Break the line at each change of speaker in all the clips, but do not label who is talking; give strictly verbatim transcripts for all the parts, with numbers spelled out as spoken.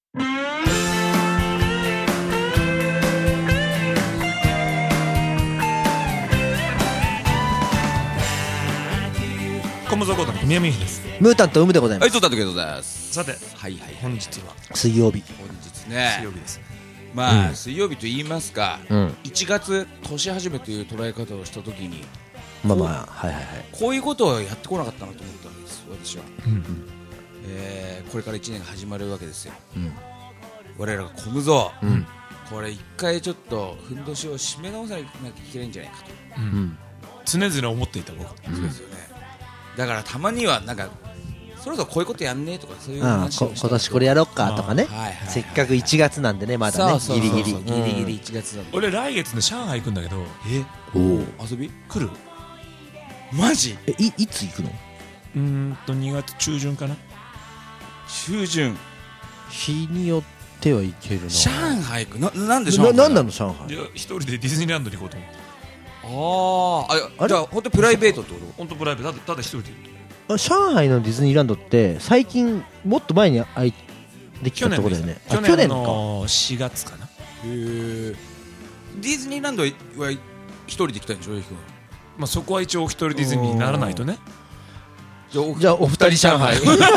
コムゾコータの宮見です。
ムータンとウムでございます。
はい、そうだとけどです。
さて、
はいはい、
本日は
水曜日。
本日ね、
水曜日です。
まあ、
うん、
水曜日と言いますか、
うん、
いちがつ年始めという捉え方をしたときに、
まあまあ、はいはいはい、
こういうことをやってこなかったなと思ったわけです、私は。
うんうん、
えー、これからいちねんが始まるわけですよ。
うん、
我らがコムゾー、
うん、
これ一回ちょっとふんどしを締め直さなきゃいけないんじゃないかと、
うんうん、常々思っていた僕、
うん、そうですよね。だからたまにはなんかそろそろこういうことやんねとか、そういう話をした、
今年これやろっかとかね、
はいはいはい、
せっかくいちがつなんでね、まだね、
そうそうそうそう、
ギリギリ
ギリギリいちがつなんで、
俺来月ね上海行くんだけど、
え
おお、
遊び
来る？
マジ？
え、い、いつ行くの？
うーんとにがつ中旬かな。
中旬。
日によってはいけるな。
上海行くな、なんで上海？
な、なんなの上海？
いや、一人でディズニーランドに行こうと思って。
あーあ、じゃあ本当にプライベートってこと？
本当プライベート、ただただ一人で行く。
上海のディズニーランドって最近もっと前に開いできたところだよね。
去年のしがつかな。
へえ。ディズニーランドは一人で行きたいんでしょ、ゆうきくん。
まあそこは一応お一人ディズニーにならないとね。
じゃあ お, じゃあお二人上海。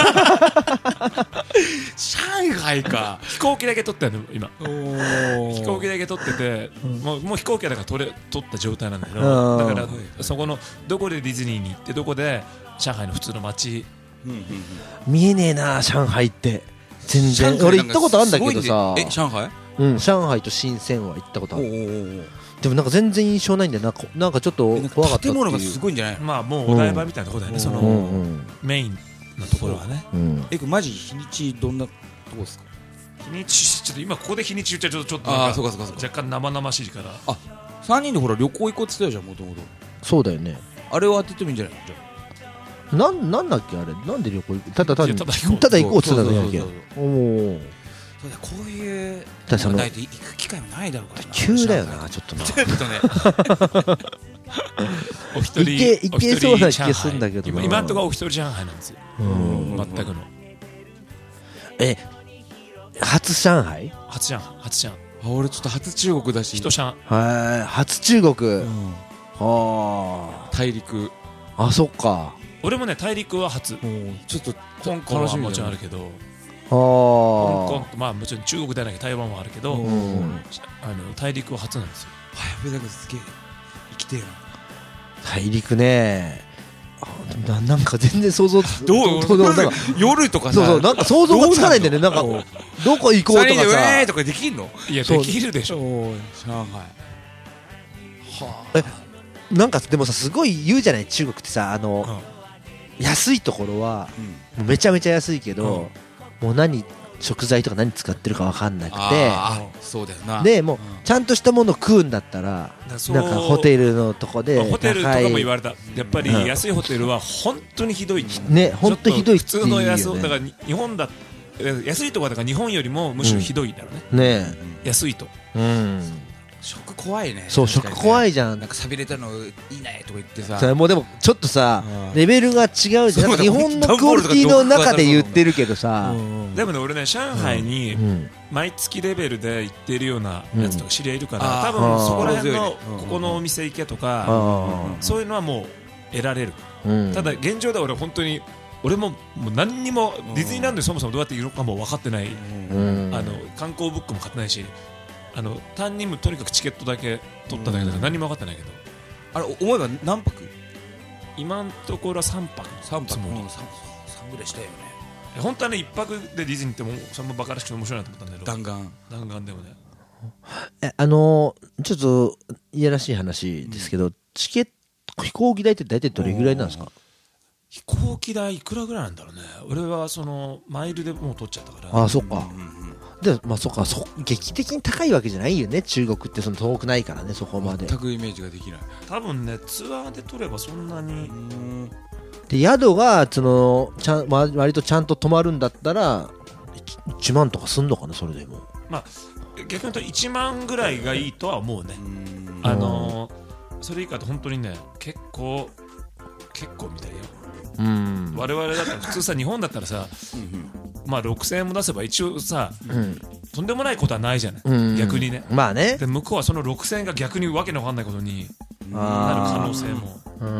上海か。
飛行機だけ取ってるの今。
お
飛行機だけ取ってて、うん、も, うもう飛行機だから取れ取った状態なんだけど、だからそこのどこでディズニーに行ってどこで上海の普通の街、
うんうんうん、
見えねえな上海って全然。俺行ったことあるんだけどさ。
え、上海？
うん、上海と深センは行ったことある。
おーおー、
でもなんか全然印象ないんだよ。なんか、なんかちょっと怖かったっていう。
建物がすごいんじゃない？
まあもうお台場みたいなところだよね、うん、その、うんうん、メインのところはね、
うん、
え、マジ日にちどんなとこですか？
日にちちょっと今ここで日にち言っちゃうとちょっと
あ、そうかそうかそうか、
若干生々しいから。
あ、さんにんでほら旅行行こうって言ってたじゃん、もともと。
そうだよね。
あれを当ててもいいんじゃないの？じゃ
あなん、なんだっけあれ、なんで旅行行く？ただ単にただ
行こう
ただ行こうって言ってたんだっけ。おお。
そうだ、こういう
の
ないと行く機会もないだろうからな。
急だよな、ちょっとな。
ちょっとね。
お一人
行け、行けそうな気がするんだけどな。
今今のところお一人上海なんですよ。全くの。
え、初上海？
初上海、初上海。
あ、俺ちょっと初中国だし。
人上海。
はい、初中国。うん、
ああ。大陸。
あ、そっか。
俺もね、大陸は初。
ちょっと
香港はもちろんあるけど。
香
港、まあもちろん中国ではないけど台湾もあるけど、あの大陸は初なんですよ。
やべ、なんかすげえ生きてるな。
大陸ね。な, なんか全然想像
どうどうなんか夜とかさ、
そうそう、なんか想像がつかないんだよね。なんかどこ行こうとかさ、
えーとかできんの？
いや、できるでしょ。
上海。
はあ。え、なんかでもさ、すごい言うじゃない、中国ってさ、あの、うん、安いところは、うん、もうめちゃめちゃ安いけど、うん、もう何食材とか何使ってるか分かんなくて、
そうだよな。
でもう、うん、ちゃんとしたものを食うんだったら、なんかホテルのとこで、
まあ、ホテルとかも言われた。やっぱり安いホテルは本当にひどい
ね、本当ひどいって
普通の安い、だから日本だ、安いところだから日本よりもむしろひどいだろうね。
うん、ね
え、安いと。
うん。
食怖いね。
そう、食怖いじゃん。
なんか寂れたのいいねとか言ってさ。
それもうでもちょっとさ、レベルが違うじゃん。なんか日本のクオリティの中で言ってるけどさ。
でもね、俺ね、上海に毎月レベルで行ってるようなやつとか知り合いいるから、多分そこら辺のここのお店行けとか、そういうのはもう得られる。ただ現状では俺本当に俺ももう何にもディズニーランドにそもそもどうやっているのかも分かってない。あの観光ブックも買ってないし。あの単にもとにかくチケットだけ取っただけだから何も分かってないけど、
あれ思えば何泊？
今のところはさんぱく
さんぱくさんぐらいしたよね。
本当はねいっぱくでディズニーってもそのバカらしくて面白いなと思ったんだけど、
弾丸
弾丸でもね、
え、あのー、ちょっといやらしい話ですけど、うん、チケット飛行機代って大体どれぐらいなんですか？
飛行機代いくらぐらいなんだろうね。俺はそのマイルでもう取っちゃったから。
ああ、そっか。で、まあ、そっか、そ劇的に高いわけじゃないよね、中国ってその遠くないからね、そこまで
全くイメージができない。
多分ね、ツアーで取ればそんなに。
で、宿がそのちゃん割とちゃんと泊まるんだったらいちまんとかすんのかな、それでも。
まあ逆に言うといちまんぐらいがいいとは思うね。あのー、それ以下と本当にね、結構結構みたいよ。うん、我々だったら普通さ、日本だったらさ、 まあろくせんえんも出せば一応さ、
うん、
とんでもないことはないじゃない、
うん、
逆にね。
まあね。
で向こうはそのろくせんえんが逆にわけのわかんないことになる可能性も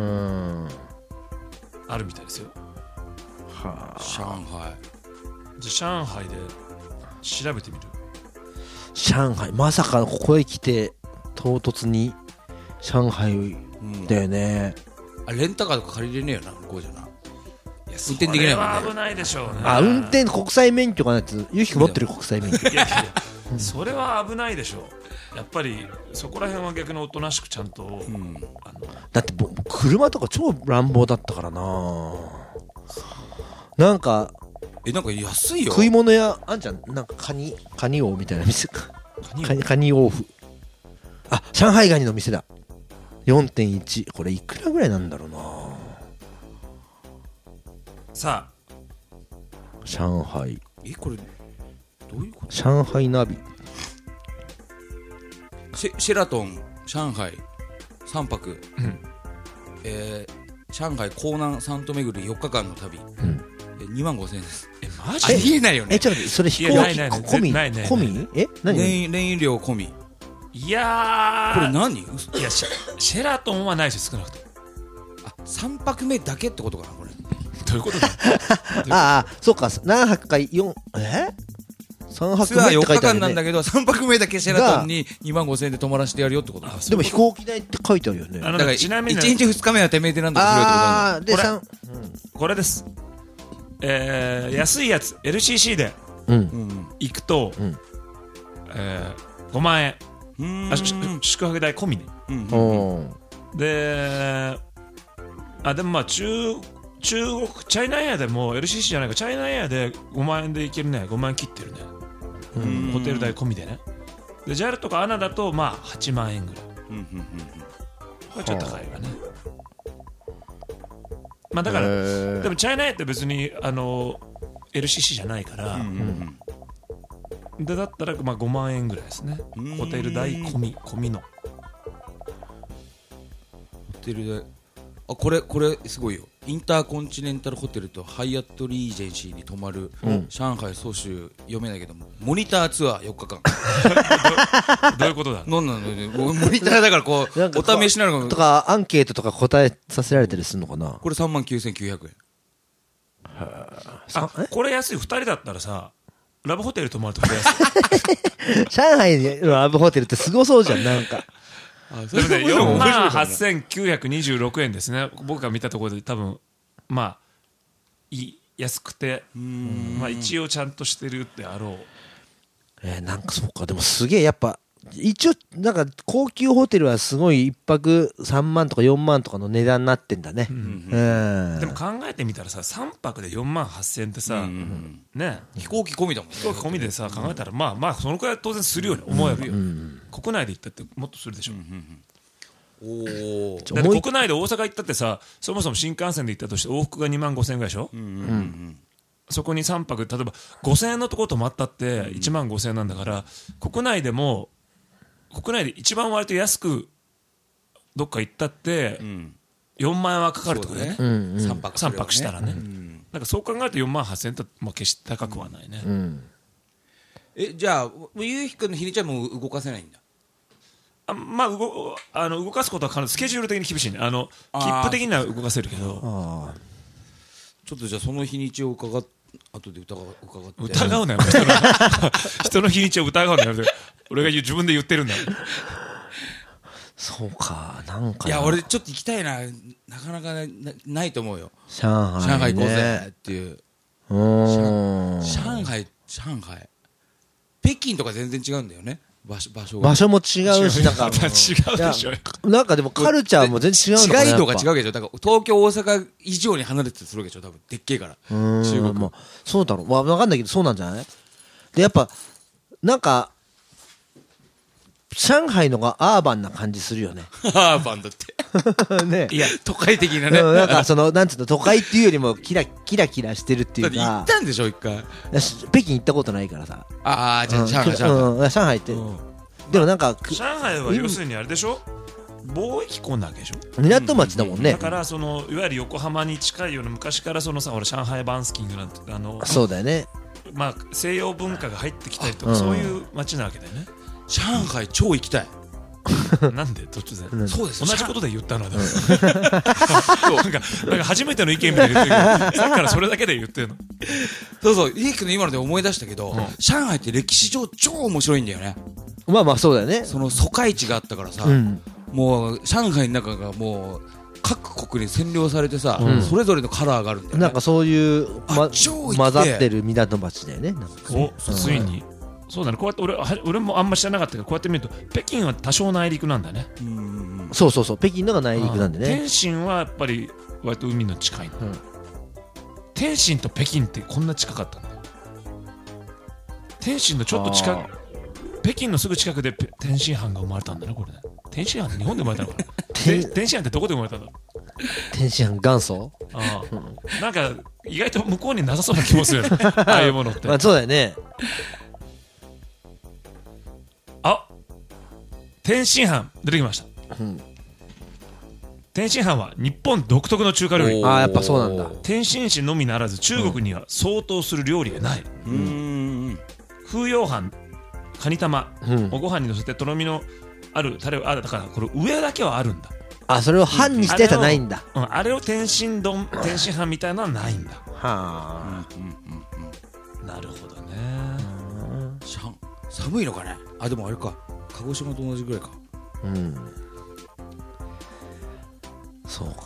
あるみたいですよ。
はあ、上海。
じゃあ上海で調べてみる。
上海、まさかここへ来て唐突に上海だよね、
うん、あレンタカーとか借りれねえよな向こうじゃな。運転できないもんね。
それは危ないでしょうね。
あ、運転国際免許がないと。ゆうきくん持ってる国際免許。いやいや
うん、それは危ないでしょう。やっぱりそこら辺は逆におとなしくちゃんと、うん、あの
だって僕車とか超乱暴だったからな。なんか
えなんか安いよ。
食い物屋あんじゃん。なんかカニカニ王みたいな店か。カニカニ王府。あ、上海ガニの店だ。よんてんいち。これいくらぐらいなんだろうな。
さあ
上海、
えこれどういうこと？
上海ナビ
シ ェ, シェラトン上海さんぱく、うんえー、上海江南サント巡りよっかかんの旅、うん、えにまんごせんえんです。
えマジ？
ありえないよね。
えちょっと待って、それ飛行機込み込みえ何？
燃燃料込み。
いやー
これ何？い
や シ, シェラトンはないし少なくとも。
あさんぱくめだけってことかなこれ。
どういうことだ
ああそうか、何泊かよんえさんぱくめって書いてある、ね、ツアーよっかかん
なんだけどさんぱくめだけシェラトンににまんごせんえんで泊まらせてやるよってことだ。
でも飛行機代って書いてあるよね。
だからちなみにいちにちふつかめはてめえでなんとかするってことなんだ。
あで
これ、うん、これです、えー、安いやつ エルシーシー で行くと、うんえー、ごまんえん、うんあ宿泊代込みね、うんうん、であでもまあ中中国チャイナエアでも エルシーシー じゃないかチャイナエアでごまんえんで行けるね。ごまんえん切ってるね、うん、ホテル代込みでね。で ジャル とか エーエヌエー だとまあはちまんえんぐらい、うんうんうん、これちょっと高いわね。まあだからでもチャイナエアって別にあの エルシーシー じゃないから、うんうんうん、でだったらまあごまんえんぐらいですね。ホテル代込み込みの
ホテル代。あこれこれすごいよ。インターコンチネンタルホテルとハイアットリージェンシーに泊まる、うん、上海総集読めないけどもモニターツアーよっかかん
どういうことだ。
なんなのモニターだからこうお試しなのか
とかアンケートとか答えさせられたりするのかな。
これさんまんきゅうせんきゅうひゃくえん。
あこれ安いふたりだったらさラブホテル泊まるとこれ安い
上海のラブホテルってすごそうじゃんなんか
それでよんまんはっせんきゅうひゃくにじゅうろくえんですね。僕が見たところで多分まあい安くてまあ一応ちゃんとしてるってあろう。
えー、なんかそうか。でもすげえやっぱ一応なんか高級ホテルはすごいいっぱくさんまんとかよんまんとかの値段になってんだね、うん
うん、でも考えてみたらささんぱくでよんまんはっせんえんってさ、うんうん、ね
飛行機込みだもんね。
飛行機込みでさ考えたらまあまあそのくらい当然するよね思えば、うんうん、国内で行ったってもっとするでしょ、うんうんうん、おだって国内で大阪行ったってさそもそも新幹線で行ったとして往復がにまんごせんえんぐらいでしょ、うんうんうん、そこにさんぱく例えばごせんえんのところ泊まったっていちまんごせんえんなんだから国内でも国内で一番割と安くどっか行ったってよんまんえんはかかるとかね、うんうん、さんぱくさんぱくしたらね、うん、なんかそう考えるとよんまんはっせんえんってまあ決して高くはないね、うんうん、
えじゃあゆうひくんの日にちはもう動かせないんだ。
あまあ動あの動かすことは可能。スケジュール的に厳しいね。あの切符的には動かせるけど
あちょっとじゃあその日にちを伺っ後で疑う伺って
疑うなよ人の人の日にちを疑うなよ俺が自分で言ってるんだよ
そうかなんか
いや俺ちょっと行きたいな。なかなか な, ないと思うよ
上海、
ね、上海行こうぜっていう上, 上海上海北京とか全然違うんだよね。場所、場所
場所も違うしなんか
違うでしょ。
なんかでもカルチャーも全然違うのかな。
違い度が違うけどだから東京大阪以上に離れてたりするわけでしょ多分でっけえから中国、
まあ、そうだろうわ分かんないけどそうなんじゃない。でやっぱなんか上海のがアーバンな感じするよね
アーバンだって
ね
いや都会的なね
なんかそのなんつうの都会っていうよりもキラキラキラしてるっていうか。
だって行ったんでしょ一回。
北京行ったことないからさ。
ああじゃあ上海上
海、うん、上海って、うん、でもなんか
上海は要するにあれでしょ貿易港なわけでしょ。
港町だもんね、
うん、だからそのいわゆる横浜に近いような昔からそのさ俺上海バンスキングなんてあの
そうだよね
まあ、西洋文化が入ってきたりとか、そういう街なわけだよね。
上海超行きたい。
なんで突然
そうです。
同じことで言ったのはでもなんかなんか初めての意見みたいに言ってるけど、さっきからそれだけで言ってるの。
そうそう、ひいきの今ので思い出したけど、上海って歴史上超面白いんだよね。
まあまあそうだよね。
その疎開地があったからさ、もう上海の中がもう各国に占領されてさ、それぞれのカラーがあるんだよね。
なんかそういうま
混
混ざってる港町だよね。
お、ついに。そうだね、こうやって 俺, 俺もあんま知らなかったけど、こうやって見ると北京は多少内陸なんだね。
うん、そうそうそう、北京のが内陸なんでね。
天津はやっぱり割と海の近いの、うん、天津と北京ってこんな近かったんだ。天津のちょっと近く、北京のすぐ近くで天津飯が生まれたんだね、これね。天津飯って日本で生まれたのかな天津飯ってどこで生まれたんだろう。
天津飯元祖。
ああ、うん、なんか意外と向こうになさそうな気もするよねああいうものって。
まあそうだよね。
あ、天津飯出てきました、うん、天津飯は日本独特の中華料理。
ああ、やっぱそうなんだ。
天津市のみならず中国には相当する料理がない、うん、風揚飯、カニ玉、うん、おご飯にのせてとろみのあるタレを、あ、だからこれ上だけはあるんだ。
あ、それを飯にしてたらないんだ、
うん、あれを天津丼、天津飯みたいなのはないんだ。は
あ、
うんうんうんうん、なるほどね。
寒いのかね。あ、でもあれか、鹿児島と同じぐらいか。うん、
そうか。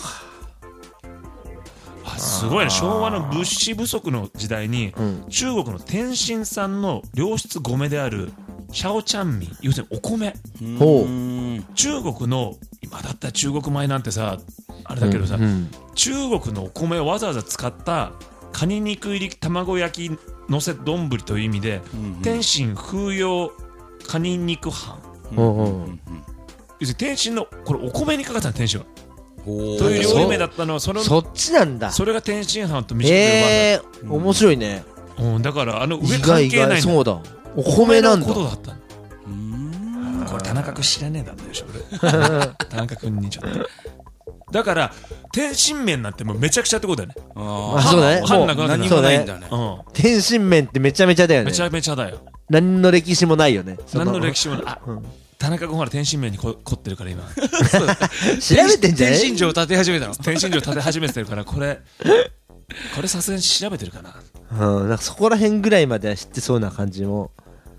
あ、すごいね。昭和の物資不足の時代に、うん、中国の天津産の良質米であるシャオチャンミン、要するにお米。
ほ
う。中国の今だったら中国米なんてさあれだけどさ、うんうん、中国のお米をわざわざ使ったカニ肉入り卵焼きのせ丼という意味で、うんうん、天津風揚カニ肉飯、うんうんうん、要するに天津のこれお米にかかったの、天津はという料理名だったのは そ, の
そっちなんだ。
それが天津飯と短く呼ばれた。
えー、面白いね、
うん、だからあの上関係ないんだ。
そうだ、お米なんだ。
お米のことだったの。うーん、これ田中君知らねえだったでしょ俺田中君にちょっとだから天津麺なんてもうめちゃくちゃってことだよね。
ああ、そうだね。
もう何もないんだね、うん、
天津麺ってめちゃめちゃだよね。
めちゃめちゃだよ。
何の歴史もないよね。
何の歴史もない。あ、うん、田中君ほら天津麺にこ凝ってるから今
調べてんじゃない。
天津城建て始めたの。
天津城建て始めてるからこれこれさすがに調べてるかな。
うん、なんかそこら辺ぐらいまでは知ってそうな感じも。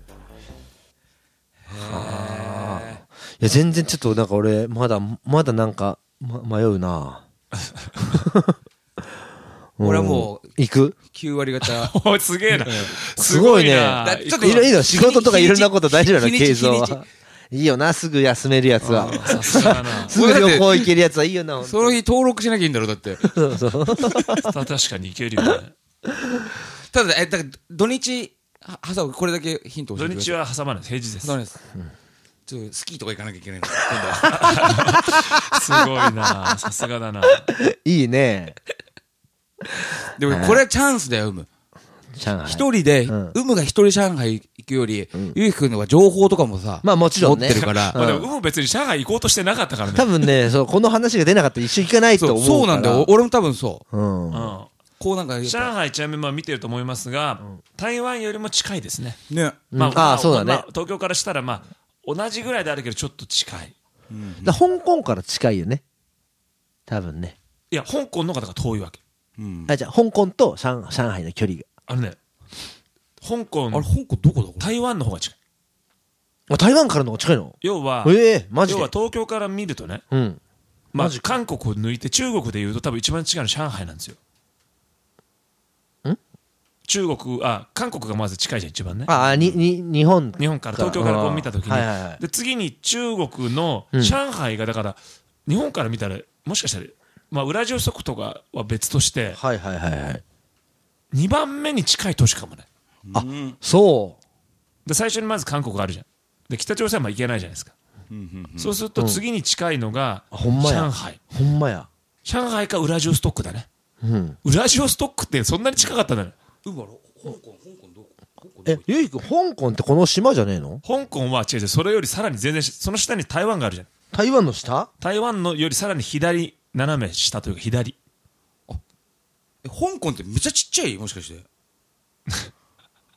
へえ。
いや全然ちょっとなんか俺まだまだなんか、ま、迷うな
俺はもう
行く
きゅう割方
おすげえな
すごいね。ちょっといろいろ仕事とかいろんなこと大丈夫なの。慶三はいいよな、すぐ休めるやつは。
さすがだな。
すぐ旅行行けるやつはいいよな。
その日登録しなきゃいいんだろだって。
そうそう
確かに行けるよね。
ただえだから土日挟む、これだけヒント教えてください。
土日は挟まない、平日です。
そうです、うん、ちょっとスキーとか行かなきゃいけないの
すごいな、さすがだな。
いいね。
でもこれはチャンスだよ、うむ。一人で、うん、うむが一人上海行くより、うん、ゆうきくんのは情報とかもさ、
まあもちろんね、
持ってるから。
まあでもうむ別に上海行こうとしてなかったからね。
多分ね、そうこの話が出なかったら一緒行かないと思うから。
そう、そうなんだよ。俺も多分そう。
うん。うん、
こうなんか
上海ちなみにまあ見てると思いますが、うん、台湾よりも近いですね。
ね。
まあ、
うん、ああそうだね、まあ。
東京からしたらまあ同じぐらいであるけどちょっと近い。
うん、だ香港から近いよね。多分ね。
いや香港の方が遠いわけ。
うん、あじゃあ香港と上海の距離が。
あのね。香港、
あれ香港どこだこれ。
台湾の方が近い。
あ、台湾からの方が近いの。
要は、
ええー、マジで。
要は東京から見るとね、
うん、
まあ韓国を抜いて中国でいうと多分一番近いの上海なんですよ。
ん？
中国、あ、韓国がまず近いじゃん一番ね。
あ、にに日本
日本から東京からこう見たときに、はいはいはい、で次に中国の上海がだから、うん、日本から見たらもしかしたらまあウラジオストクとかは別として、
はいはいはいはい。
にばんめに近い都市かもね。
あ、そう
で最初にまず韓国があるじゃん。で北朝鮮は行けないじゃないですか、うんうんうん、そうすると次に近いのが上海、
ほんまや。
上海かウラジオストックだね、うん、ウラジオストックってそんなに近かったんだね。
うまろ香港香港どこ
えゆいくん香港ってこの島じゃねえの。
香港は違う違う、それよりさらに全然その下に台湾があるじゃん。
台湾の下。
台湾のよりさらに左斜め下というか左。
あえ香港ってめっちゃちっちゃいもしかして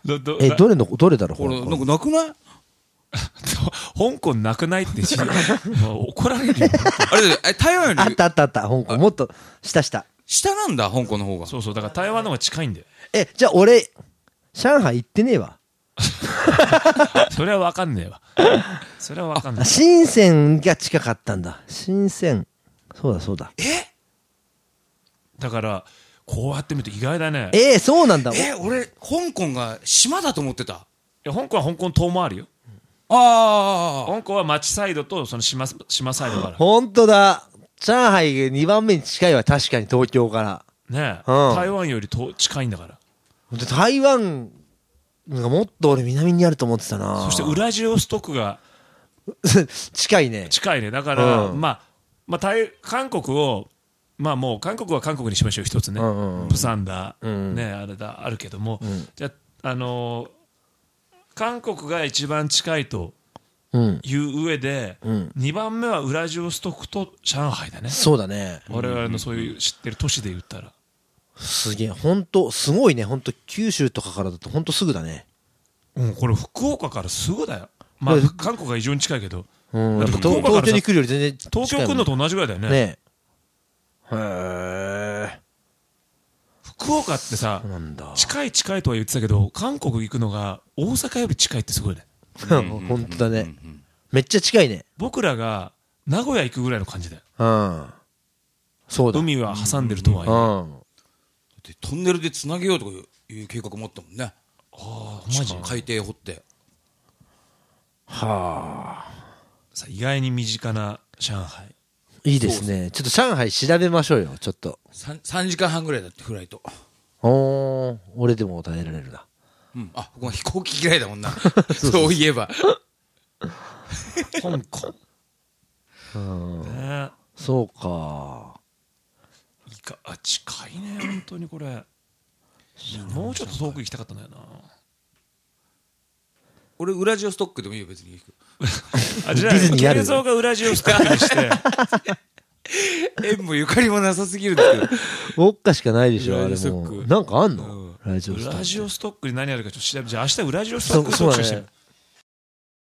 どど
えどれのどれだろう
これ
香港
なんかなくない？
香港なくないってしもう怒られるよ。
あれだよえ台湾より
あったあったあった香港もっと下下
下なんだ香港の方が。
そうそう、だから台湾の方が近いんだよ。
えじゃあ俺上海行ってねえわ。
それは分かんねえわ。それは分かんない。
深センが近かったんだ。深センそうだそうだ。
え
だからこうやって見ると意外だね。
えー、そうなんだ。
え俺香港が島だと思ってた。
いや香港は香港島もあるよ。
ああ
香港は町サイドとその島島サイドがある。
本当だ。上海がにばんめに近いわ。確かに東京から
ねえ、
うん
台湾よりと近いんだから。
で台湾がもっと俺南にあると思ってたな。
そしてウラジオストクが
近いね。
近いね。だから、
うん
まあまあ台韓国をまあもう韓国は韓国にしましょう一つね。
うんうんうん
プサンだ、
うん
ねあれだあるけども、
ん
じゃああのー韓国が一番近いと
うん
いう上で、
うん
にばんめはウラジオストクと上海だね。
そうだね。
我々のそういう知ってる都市で言ったら。
すげえ本当すごいね。本当九州とかからだと本当すぐだね。
うん、これ福岡からすぐだよ。まあ
だ
韓国が異常に近いけど、
うん
だって
東
福岡からさ
東京に来るより全然近いもん
東京来るのと同じぐらいだよね。
ねへえ
福岡ってさ
そうなんだ。
近い近いとは言ってたけど、韓国行くのが大阪より近いってすごいね。
本当だね。めっちゃ近いね。
僕らが名古屋行くぐらいの感じだよ。
うんそうだ。
海は挟んでるとはいえ。
うん
でトンネルでつなげようとかいう計画もあったもんね。
ああ、マジ
海底掘って。
はあ
さ意外に身近な上海。
いいですね。ちょっと上海調べましょうよ。ちょっと
3, 3時間半ぐらいだってフライト。
おー俺でも耐えられるな。
うん、あここは飛行機嫌いだもんなそういえば
香港。ね
そうか。
いかあ近いね本当にこれ。もうちょっと遠く行きたかったんだよな。
俺ウラジオストックでもいいよ別に
あじゃあ
ディズニーある
映像がウラジオストックにして
縁もゆかりもなさすぎるんですけど
おっかしかないでしょ、あれ
ラジオスト
も
ック
う。なんかあんの、
うん
ラジオストック。
ウラジオストックに何あるかちょっと調べて、じゃあ明日ウラジオストック
そうそうだね
特集してる。